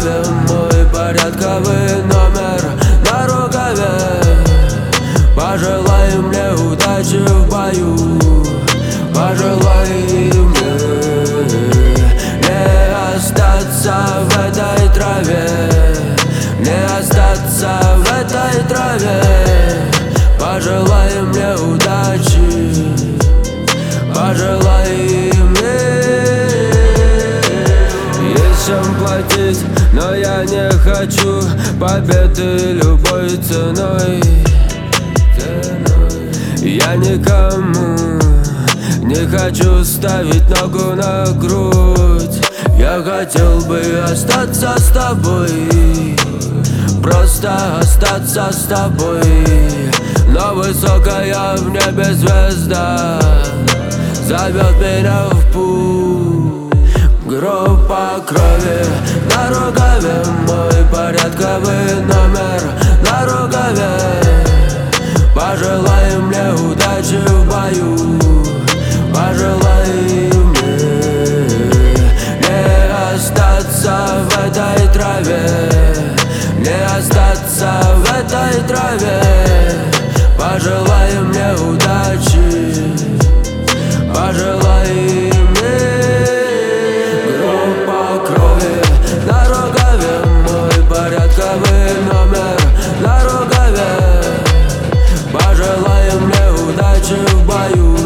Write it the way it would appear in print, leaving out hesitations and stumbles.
рукаве мой порядковый номер на рукаве. Пожелай мне удачи в бою, пожелай мне не остаться в этой траве, не остаться в этой траве. Пожелай мне удачи, пожелай мне. Есть чем платить, но я не хочу победы любой ценой. Я никому не хочу ставить ногу на грудь. Я хотел бы остаться с тобой, просто остаться с тобой. Но высокая в небе звезда зовет меня в путь. Группа крови на рукаве мой порядковый номер на рукаве. Пожелай мне удачи в бою, пожелай мне не остаться в этой траве, не остаться в этой траве. Пожелай мне удачи, пожелай мне. Группа крови на рукаве мой порядковый номер на рукаве. Пожелай мне удачи в бою.